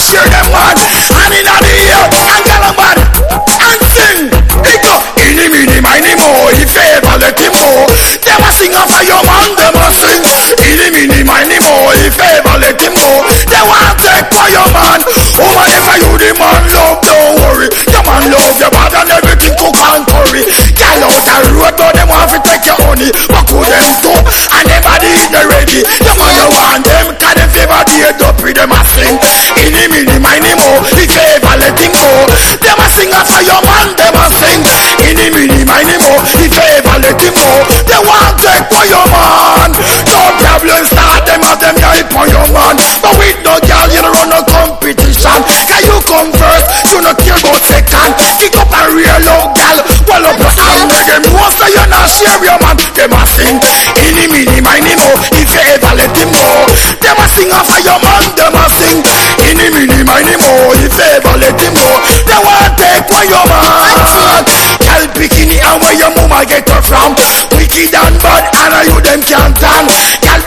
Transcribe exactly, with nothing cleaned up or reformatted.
share them one. And in the ear, and tell them man, and sing. It go, ini mini mini mo, if you ever let him go. Them a sing off of your man, them a sing. Ini mini mini mo, if you ever let him go. They want to take for your man. Oh, whatever you the man love, don't worry. Your man love your bad and everything cook and curry. Girl out the road, but them want to take your honey. What could them do? And them body is not ready. Your man you want them, cause them favor the head up with them a sing. Ini mini mini mo, if you ever let him go. Them a sing after your man, them a sing. Ini mini mini mo, if you ever let him go. They want to take for your man. No problem start them as them hype on your man. But with no girl you don't run no competition. Can you come first? You not care about second. Pick up a real low girl. Well up your hand with them. Once that you not share your man, them a sing. Ini mini mini mo, if you ever let him go. Them a sing after your man, them a sing. Ini mini mini mo, if you ever let him go. They want take for your man. Girl bikini and where your mama get her from. Wicked and bad and you them can't stand. Girl